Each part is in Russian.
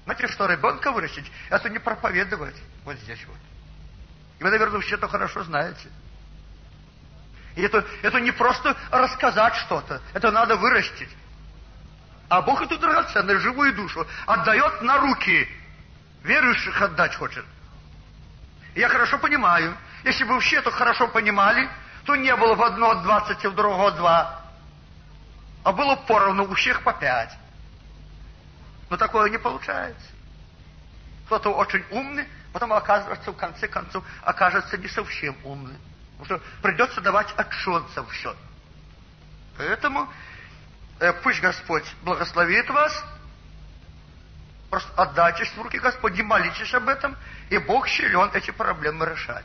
Знаете, что ребенка вырастить, это не проповедовать вот здесь вот. И вы, наверное, все это хорошо знаете. И это не просто рассказать что-то, это надо вырастить. А Бог эту драгоценную живую душу отдает на руки. Верующих отдать хочет. И я хорошо понимаю, если бы вы все это хорошо понимали, то не было в одного 20, а в другого 2. А было поровну у всех по 5. Но такое не получается. Кто-то очень умный, потом оказывается, в конце концов, окажется не совсем умный. Потому что придется давать отчет за все. Поэтому пусть Господь благословит вас. Просто отдайтесь в руки Господни, молитесь об этом, и Бог силен эти проблемы решать.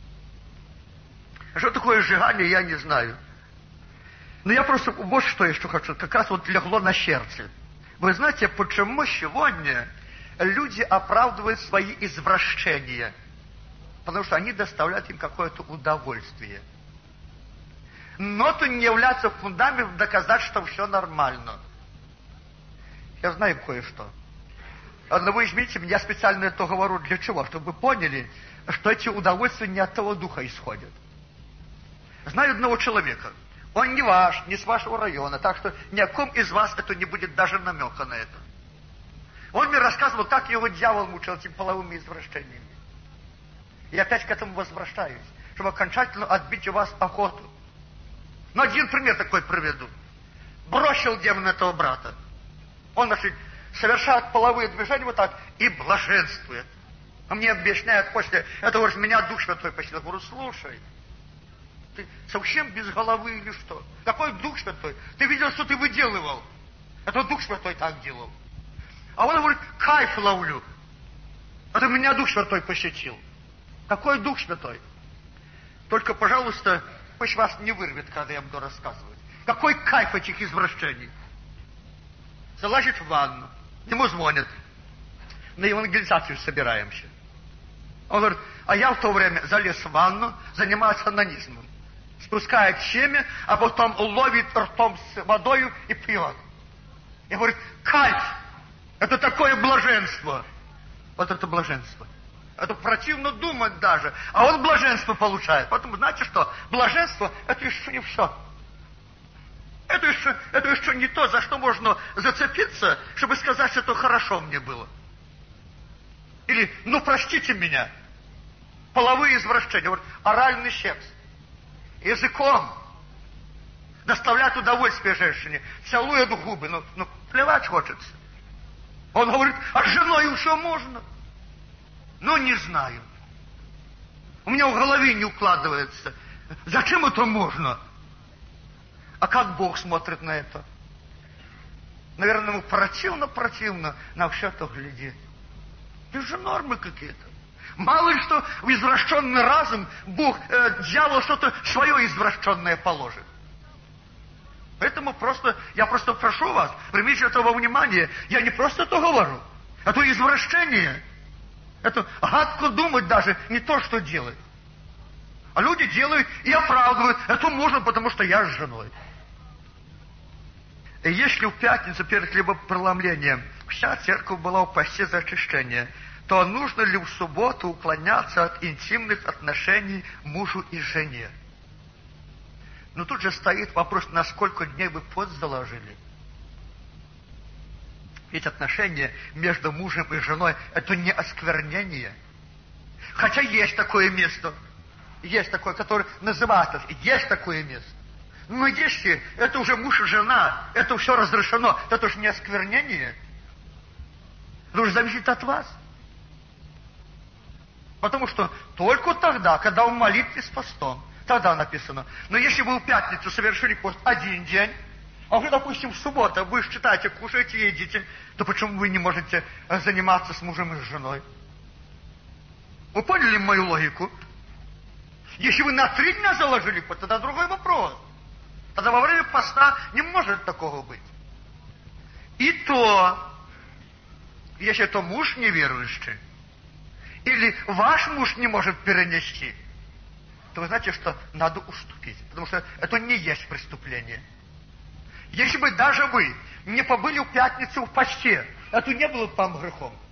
Что такое сжигание, я не знаю. Но я просто вот что еще хочу, как раз вот легло на сердце. Вы знаете, почему сегодня люди оправдывают свои извращения? Потому что они доставляют им какое-то удовольствие. Но это не является фундаментом доказать, что все нормально. Я знаю кое-что. Но вы возьмите, я специально это говорю для чего? Чтобы вы поняли, что эти удовольствия не от того духа исходят. Знаю одного человека. Он не ваш, не с вашего района, так что ни о ком из вас это не будет даже намека на это. Он мне рассказывал, как его дьявол мучил этими половыми извращениями. И опять к этому возвращаюсь, чтобы окончательно отбить у вас охоту. Но один пример такой приведу. Бросил демон этого брата. Он, значит, совершает половые движения вот так и блаженствует. А мне объясняют после этого, говорит, меня Дух Святой посетил. Я говорю, слушай, ты совсем без головы или что? Какой Дух Святой? Ты видел, что ты выделывал? Это Дух Святой так делал. А он говорит, кайф ловлю. Это меня Дух Святой посетил. Какой Дух Святой? Только, пожалуйста, пусть вас не вырвет, когда я буду рассказывать. Какой кайф этих извращений? Залазит в ванну. Ему звонят. На евангелизацию собираемся. Он говорит, а я в то время залез в ванну, занимаюсь анонизмом. Спускает семя, а потом ловит ртом с водою и пьет. И говорит, кайф! Это такое блаженство. Вот это блаженство. Это противно думать даже. А он блаженство получает. Поэтому знаете что? Блаженство это еще не все. Это еще не то, за что можно зацепиться, чтобы сказать, что это хорошо мне было. Или, ну простите меня, половые извращения, вот, оральный секс, языком доставляет удовольствие женщине, целует губы, ну плевать хочется. Он говорит, а с женой еще можно? Ну, не знаю. У меня в голове не укладывается. Зачем это можно? А как Бог смотрит на это? Наверное, ему противно на все это глядеть. Это же нормы какие-то. Мало ли что в извращенный разум Бог, дьявол что-то свое извращенное положит. Поэтому я просто прошу вас, примите это во внимание. Я не просто это говорю. Это извращение. Это гадко думать даже, не то, что делать. А люди делают и оправдывают. Это можно, потому что я с женой. И если в пятницу перед хлебопреломлением вся церковь была в посте за очищение, то нужно ли в субботу уклоняться от интимных отношений мужу и жене? Но тут же стоит вопрос, на сколько дней вы пост заложили. Ведь отношения между мужем и женой – это не осквернение. Хотя есть такое место, есть такое, которое называется, есть такое место. Но если это уже муж и жена, это все разрешено, это уж не осквернение. Это уже зависит от вас. Потому что только тогда, когда вы молитесь постом, тогда написано. Но если вы в пятницу совершили пост один день, а вы, допустим, в субботу, вы считаете, кушаете, едите, то почему вы не можете заниматься с мужем и с женой? Вы поняли мою логику? Если вы на 3 дня заложили пост, тогда другой вопрос. Тогда во время поста не может такого быть. И то, если это муж неверующий, или ваш муж не может перенести, то вы знаете, что надо уступить. Потому что это не есть преступление. Если бы даже вы не побыли в пятницу в посте, это не было бы вам грехом.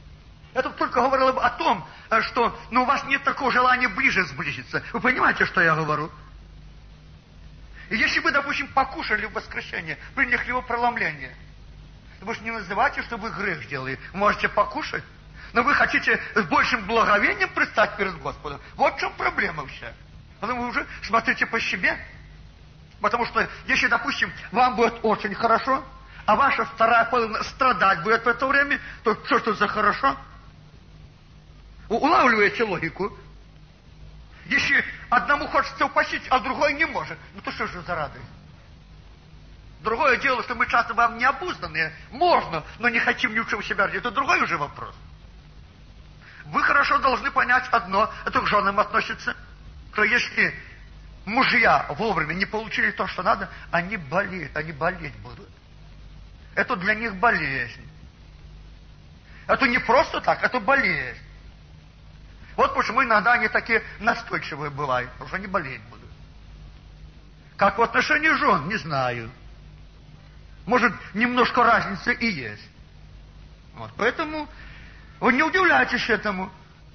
Это только говорило бы о том, что у вас нет такого желания ближе сблизиться. Вы понимаете, что я говорю? И если вы, допустим, покушали в воскресенье, приняли хлебопроломление, вы же не называете, что вы грех сделали. Вы можете покушать, но вы хотите с большим благовением предстать перед Господом. Вот в чем проблема вся. Потому вы уже смотрите по себе. Потому что, если, допустим, вам будет очень хорошо, а ваша вторая половина страдать будет в это время, то что ж это за хорошо? Улавливаете логику? Если одному хочется упастить, а другой не может, то что же за радость? Другое дело, что мы часто вам необузданные. Можно, но не хотим ни в чем себя родить. Это другой уже вопрос. Вы хорошо должны понять одно, это к женам относится, что если мужья вовремя не получили то, что надо, они болеют, они болеть будут. Это для них болезнь. Это не просто так, это болезнь. Вот почему иногда они такие настойчивые бывают, потому что они болеть будут. Как в отношении жен, не знаю. Может, немножко разница и есть. Вот, поэтому вы не удивляйтесь этому.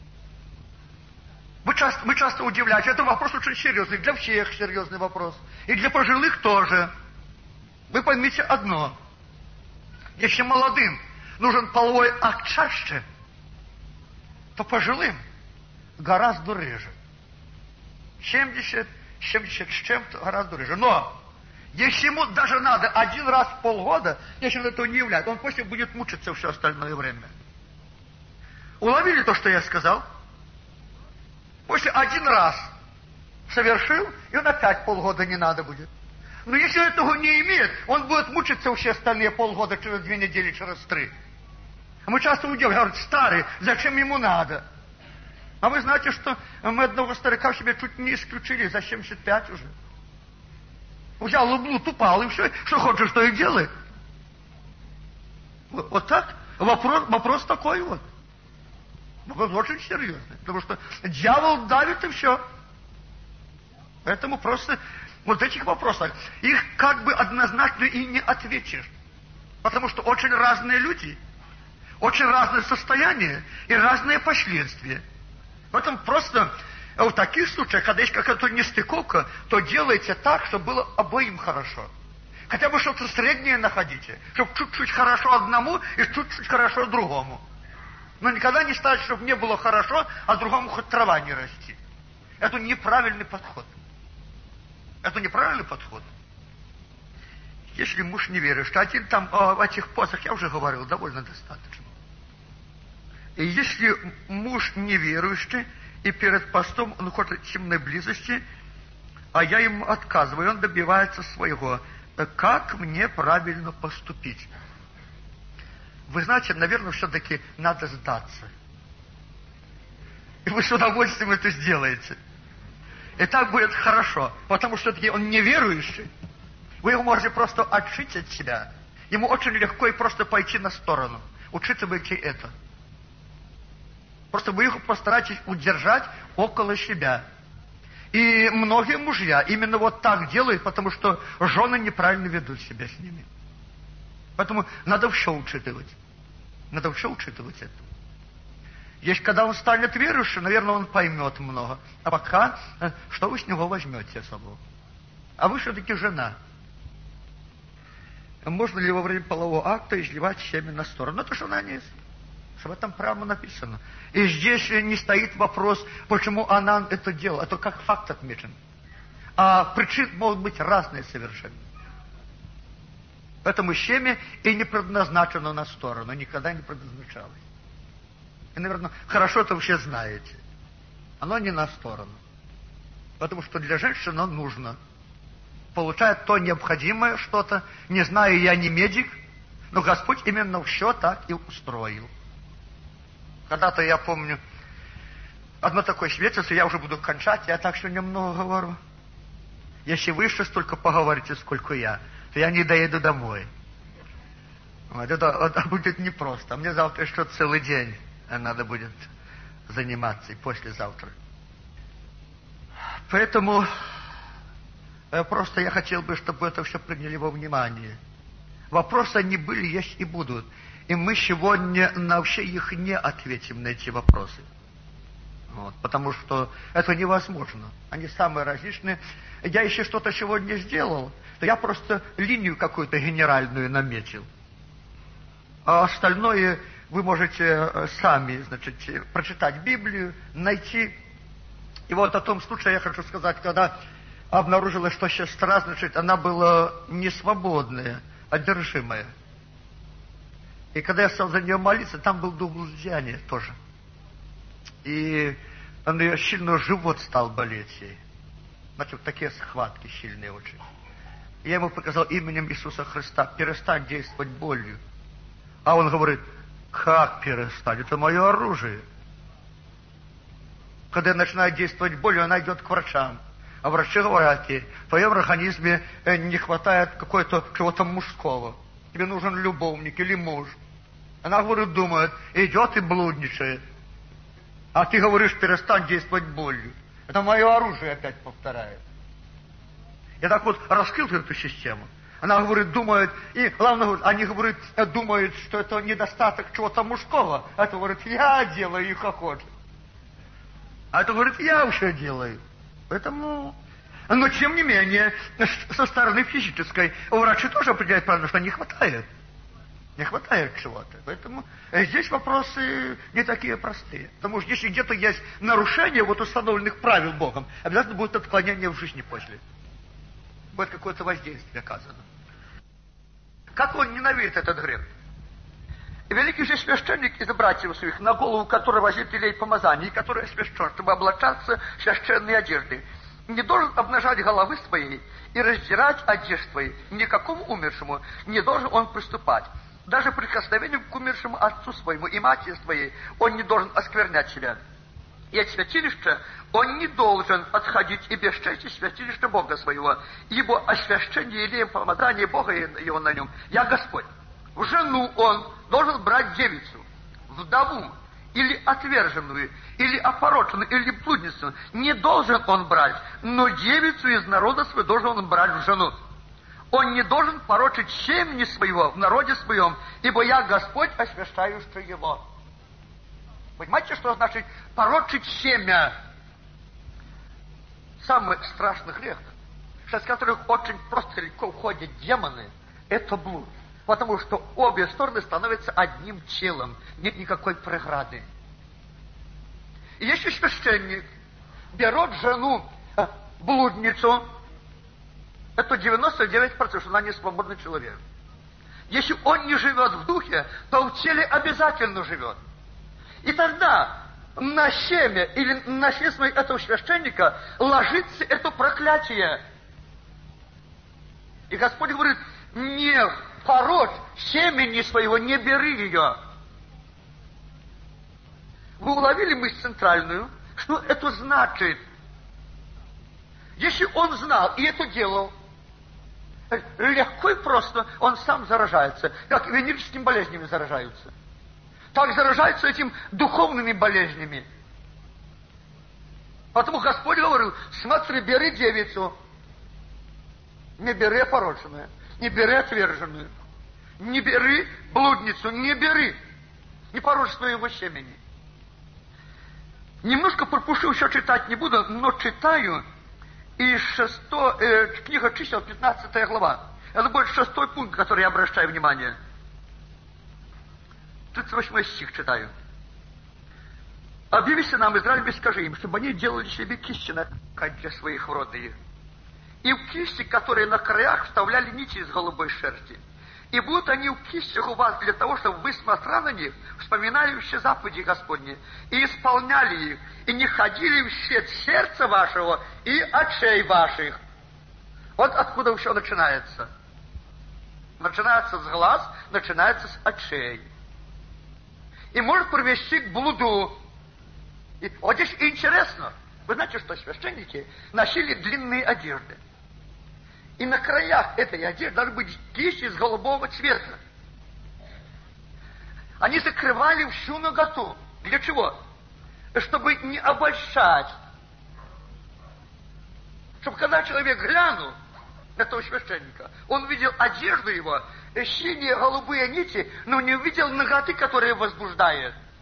Мы часто удивляемся. Это вопрос очень серьезный. Для всех серьезный вопрос. И для пожилых тоже. Вы поймите одно. Если молодым нужен половой акт чаще, то пожилым гораздо реже. 70 с чем-то гораздо реже. Но если ему даже надо один раз в полгода, если он этого не является, он после будет мучиться все остальное время. Уловили то, что я сказал? После один раз совершил, и он опять полгода не надо будет. Но если он этого не имеет, он будет мучиться все остальные полгода, через 2 недели, через 3. А мы часто удивляем, говорят, старый, зачем ему надо? А вы знаете, что мы одного старика себе чуть не исключили за 75 уже. Взял лублут, упал, и все, что хочешь, что и делай. Вот так. Вопрос такой вот. Вопрос очень серьезный. Потому что дьявол давит и все. Поэтому просто вот этих вопросов, их как бы однозначно и не ответишь. Потому что очень разные люди, очень разные состояния и разные последствия. Поэтому просто в таких случаях, когда есть какая-то нестыковка, то делайте так, чтобы было обоим хорошо. Хотя бы что-то среднее находите, чтобы чуть-чуть хорошо одному и чуть-чуть хорошо другому. Но никогда не ставить, чтобы мне было хорошо, а другому хоть трава не расти. Это неправильный подход. Это неправильный подход. Если муж не верующий, один там о этих постах, я уже говорил, довольно достаточно. И если муж неверующий, и перед постом он хочет интимной близости, а я ему отказываю, он добивается своего. Как мне правильно поступить? Вы знаете, наверное, все-таки надо сдаться. И вы с удовольствием это сделаете. И так будет хорошо, потому что все-таки он неверующий. Вы его можете просто отшить от себя. Ему очень легко и просто пойти на сторону. Учитывайте это. Просто вы их постарайтесь удержать около себя. И многие мужья именно вот так делают, потому что жены неправильно ведут себя с ними. Поэтому надо все учитывать. Надо все учитывать это. Если когда он станет верующим, наверное, он поймет много. А пока, что вы с него возьмете особо? А вы все-таки жена. Можно ли во время полового акта изливать семя на сторону? Это жена не есть. В этом прямо написано. И здесь не стоит вопрос, почему она это делала. Это как факт отмечен. А причин могут быть разные совершенно. Поэтому семя и не предназначено на сторону, никогда не предназначалось. И, наверное, хорошо это все знаете. Оно не на сторону. Потому что для женщины оно нужно. Получает то необходимое что-то. Не знаю, я не медик, но Господь именно все так и устроил. Когда-то, я помню, одно такое свидетельство, я уже буду кончать, я так что немного говорю. Если вы еще столько поговорите, сколько я, то я не доеду домой. Вот это будет непросто. А мне завтра еще целый день надо будет заниматься, и послезавтра. Поэтому просто я хотел бы, чтобы это все приняли во внимание. Вопросы они были, есть и будут. И мы сегодня вообще их не ответим на эти вопросы. Вот, потому что это невозможно. Они самые различные. Я еще что-то сегодня сделал, то я просто линию какую-то генеральную наметил. А остальное вы можете сами, значит, прочитать Библию, найти. И вот о том случае я хочу сказать, когда обнаружилось, что сестра, значит, она была не свободная, одержимая. И когда я стал за нее молиться, там был дух блуждания тоже. И у нее сильно живот стал болеть ей. Значит, такие схватки сильные очень. И я ему показал именем Иисуса Христа: перестань действовать болью. А он говорит: как перестать? Это мое оружие. Когда я начинаю действовать болью, она идет к врачам. А врачи говорят ей: в твоем организме не хватает какого-то чего-то мужского. Тебе нужен любовник или муж. Она, говорит, думает, идет и блудничает. А ты говоришь: перестань действовать болью. Это мое оружие, опять повторяет. Я так вот раскрыл эту систему. Она, говорит, думает, и главное, они, говорит, думают, что это недостаток чего-то мужского. А это, говорит, я делаю их охоту. А это, говорит, я уже делаю. Поэтому... Но, тем не менее, со стороны физической, врачи тоже определяют правильно, что не хватает. Не хватает чего-то. Поэтому здесь вопросы не такие простые. Потому что если где-то есть нарушение вот установленных правил Богом, обязательно будет отклонение в жизни после. Будет какое-то воздействие оказано. Как он ненавидит этот грех? И великий же священник из братьев своих, на голову которого возит елей помазания, и который освящен, чтобы облачаться в священные одежды, не должен обнажать головы своей и раздирать одежды свои. Никакому умершему не должен он приступать. Даже прикосновением к умершему отцу своему и матери своей он не должен осквернять себя. И от святилища он не должен отходить и бесчестить святилище Бога своего, ибо освящение елеем помазания Бога его на нем. Я Господь. В жену он должен брать девицу, вдову, или отверженную, или опороченную, или блудницу. Не должен он брать, но девицу из народа своего должен он брать в жену. Он не должен порочить семени своего в народе своем, ибо я Господь, освящающий его. Понимаете, что значит порочить семя? Самый страшный грех, с которых очень просто легко входят демоны, это блуд. Потому что обе стороны становятся одним телом, нет никакой преграды. И если священник берет жену, блудницу, это 99%, что она не свободный человек. Если он не живет в духе, то в теле обязательно живет. И тогда на семя или на семя этого священника ложится это проклятие. И Господь говорит: не порочь семени своего, не бери ее. Вы уловили мысль центральную? Что это значит? Если он знал и это делал, легко и просто он сам заражается, как венерическими болезнями заражаются. Так заражаются этим духовными болезнями. Потому Господь говорил: смотри, бери девицу, не бери опороченную, не бери отверженную, не бери блудницу, не бери, не порочь своего семени. Немножко пропущу, еще читать не буду, но читаю из книга чисел, 15 глава. Это будет 6 пункт, который я обращаю внимание. 38 стих читаю. «Объяви нам, Израиль, скажи им, чтобы они делали себе кисти на для своих родных. И в кисти, которые на краях, вставляли нити из голубой шерсти. И будут они в кистях у вас для того, чтобы вы, смотря на них, вспоминали все заповеди Господни, и исполняли их, и не ходили в щит сердца вашего и очей ваших». Вот откуда все начинается. Начинается с глаз, начинается с очей. И может привести к блуду. И вот здесь интересно. Вы знаете, что священники носили длинные одежды. И на краях этой одежды должны быть кисти из голубого цвета. Они закрывали всю наготу. Для чего? Чтобы не обольщать. Чтобы когда человек глянул, этого священника. Он видел одежду его, синие, голубые нити, но не увидел наготы, которая возбуждает.